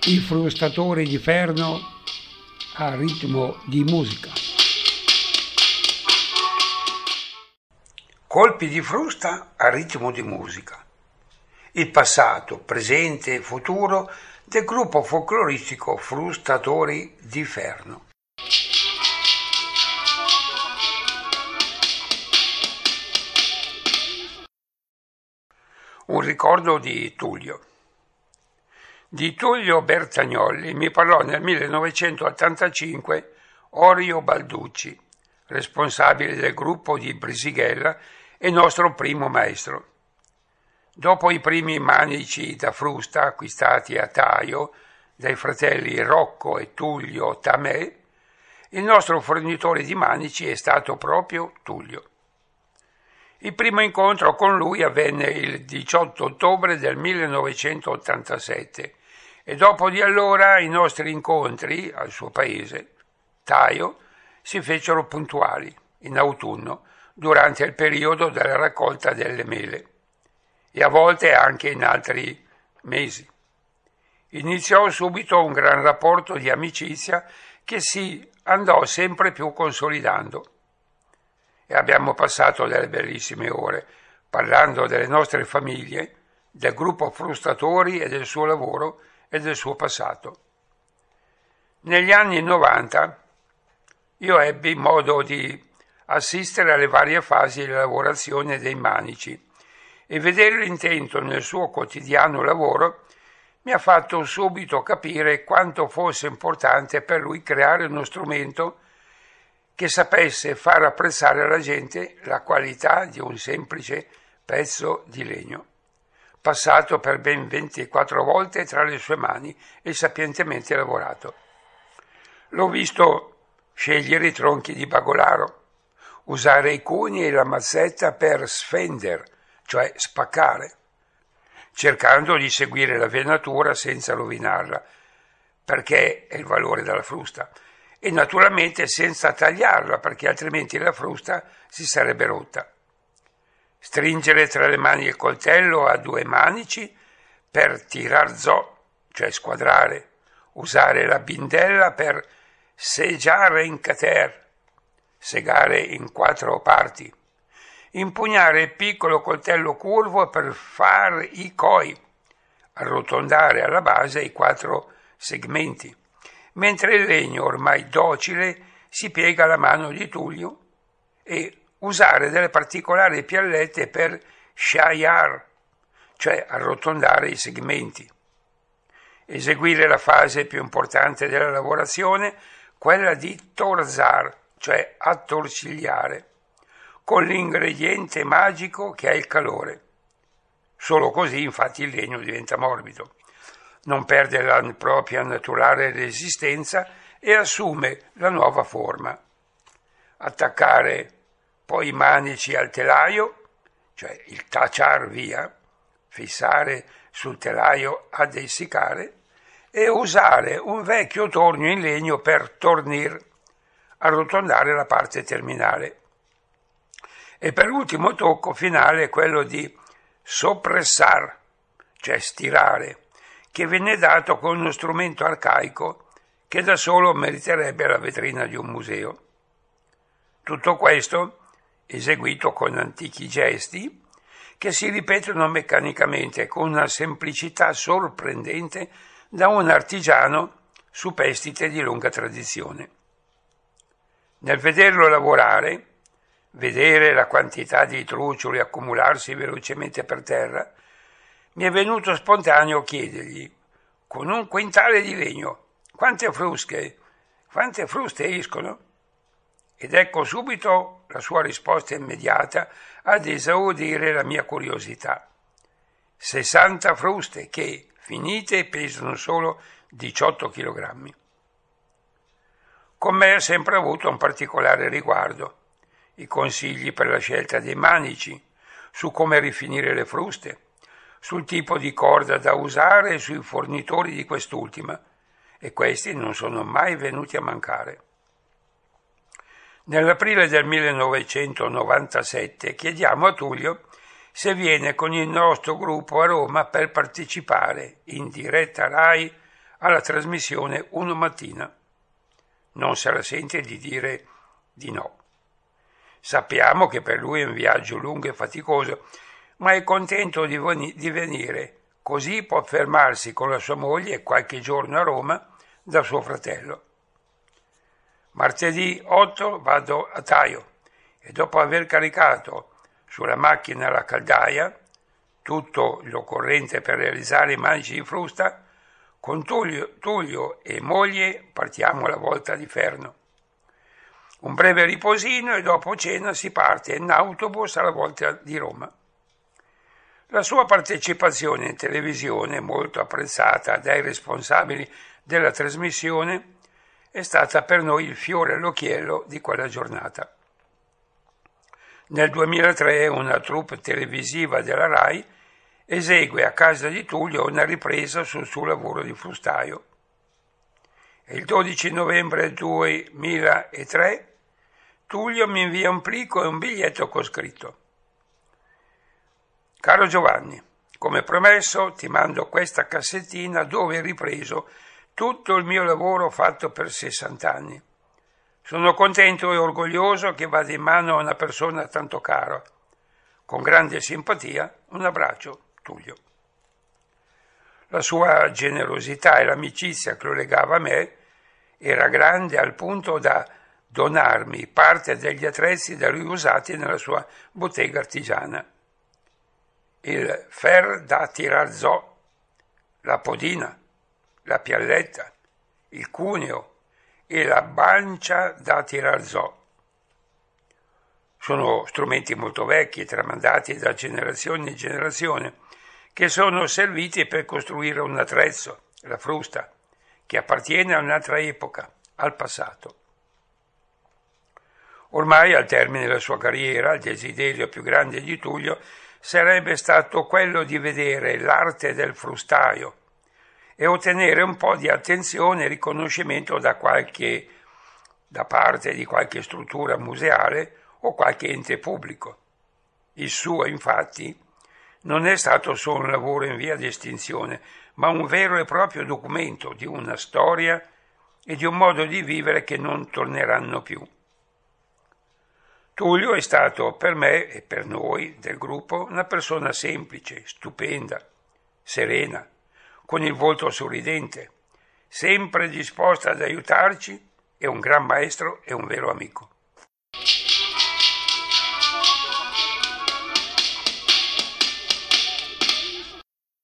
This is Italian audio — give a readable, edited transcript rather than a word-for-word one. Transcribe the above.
I frustatori di Ferno a ritmo di musica. Colpi di frusta a ritmo di musica. Il passato, presente e futuro del gruppo folcloristico Frustatori di Ferno. Un ricordo di Tullio. Di Tullio Bertagnolli mi parlò nel 1985 Orio Balducci, responsabile del gruppo di Brisighella e nostro primo maestro. Dopo i primi manici da frusta acquistati a Taio dai fratelli Rocco e Tullio Tamè, il nostro fornitore di manici è stato proprio Tullio. Il primo incontro con lui avvenne il 18 ottobre del 1987 e dopo di allora i nostri incontri al suo paese, Taio, si fecero puntuali, in autunno, durante il periodo della raccolta delle mele e a volte anche in altri mesi. Iniziò subito un gran rapporto di amicizia che si andò sempre più consolidando e abbiamo passato delle bellissime ore parlando delle nostre famiglie, del gruppo Frustatori e del suo lavoro e del suo passato. Negli anni 90 io ebbi modo di assistere alle varie fasi di lavorazione dei manici e vedere l'intento nel suo quotidiano lavoro mi ha fatto subito capire quanto fosse importante per lui creare uno strumento che sapesse far apprezzare alla gente la qualità di un semplice pezzo di legno, passato per ben 24 volte tra le sue mani e sapientemente lavorato. L'ho visto scegliere i tronchi di bagolaro, usare i cugni e la mazzetta per sfender, cioè spaccare, cercando di seguire la venatura senza rovinarla, perché è il valore della frusta, e naturalmente senza tagliarla, perché altrimenti la frusta si sarebbe rotta. Stringere tra le mani il coltello a due manici per tirar zo, cioè squadrare, usare la bindella per segiare in cater, segare in 4 parti, impugnare il piccolo coltello curvo per far i coi, arrotondare alla base i 4 segmenti, mentre il legno ormai docile si piega alla mano di Tullio e usare delle particolari piallette per sciaiar, cioè arrotondare i segmenti. Eseguire la fase più importante della lavorazione, quella di torzar, cioè attorcigliare, con l'ingrediente magico che è il calore. Solo così infatti il legno diventa morbido, non perde la propria naturale resistenza e assume la nuova forma. Attaccare poi i manici al telaio, cioè il tachar via, fissare sul telaio ad essiccare, e usare un vecchio tornio in legno per tornir, arrotondare la parte terminale. E per l'ultimo tocco finale quello di soppressar, cioè stirare, che venne dato con uno strumento arcaico che da solo meriterebbe la vetrina di un museo. Tutto questo eseguito con antichi gesti che si ripetono meccanicamente con una semplicità sorprendente da un artigiano superstite di lunga tradizione. Nel vederlo lavorare, vedere la quantità di trucioli accumularsi velocemente per terra, mi è venuto spontaneo chiedergli, con un quintale di legno, quante fruste escono? Ed ecco subito la sua risposta immediata ad esaudire la mia curiosità. 60 fruste che, finite, pesano solo 18 kg. Con me ha sempre avuto un particolare riguardo, i consigli per la scelta dei manici, su come rifinire le fruste, sul tipo di corda da usare e sui fornitori di quest'ultima, e questi non sono mai venuti a mancare. Nell'aprile del 1997 chiediamo a Tullio se viene con il nostro gruppo a Roma per partecipare in diretta Rai alla trasmissione Uno Mattina. Non se la sente di dire di no. Sappiamo che per lui è un viaggio lungo e faticoso, ma è contento di venire, così può fermarsi con la sua moglie qualche giorno a Roma da suo fratello. Martedì 8 vado a Taio e dopo aver caricato sulla macchina la caldaia, tutto l'occorrente per realizzare i mangi di frusta, con Tullio e moglie partiamo alla volta di Ferno. Un breve riposino e dopo cena si parte in autobus alla volta di Roma. La sua partecipazione in televisione, molto apprezzata dai responsabili della trasmissione, è stata per noi il fiore all'occhiello di quella giornata. Nel 2003 una troupe televisiva della RAI esegue a casa di Tullio una ripresa sul suo lavoro di frustaio. E il 12 novembre 2003 Tullio mi invia un plico e un biglietto con scritto: «Caro Giovanni, come promesso ti mando questa cassettina dove ho ripreso tutto il mio lavoro fatto per 60 anni. Sono contento e orgoglioso che vada in mano a una persona tanto cara. Con grande simpatia, un abbraccio, Tullio». La sua generosità e l'amicizia che lo legava a me era grande al punto da donarmi parte degli attrezzi da lui usati nella sua bottega artigiana. Il fer da tirarzò, la podina, la pialletta, il cuneo e la bancia da tirarzò. Sono strumenti molto vecchi, tramandati da generazione in generazione, che sono serviti per costruire un attrezzo, la frusta, che appartiene a un'altra epoca, al passato. Ormai al termine della sua carriera, il desiderio più grande di Tullio sarebbe stato quello di vedere l'arte del frustaio e ottenere un po' di attenzione e riconoscimento da parte di qualche struttura museale o qualche ente pubblico. Il suo, infatti, non è stato solo un lavoro in via di estinzione, ma un vero e proprio documento di una storia e di un modo di vivere che non torneranno più. Tullio è stato per me e per noi del gruppo una persona semplice, stupenda, serena, con il volto sorridente, sempre disposta ad aiutarci, e un gran maestro e un vero amico.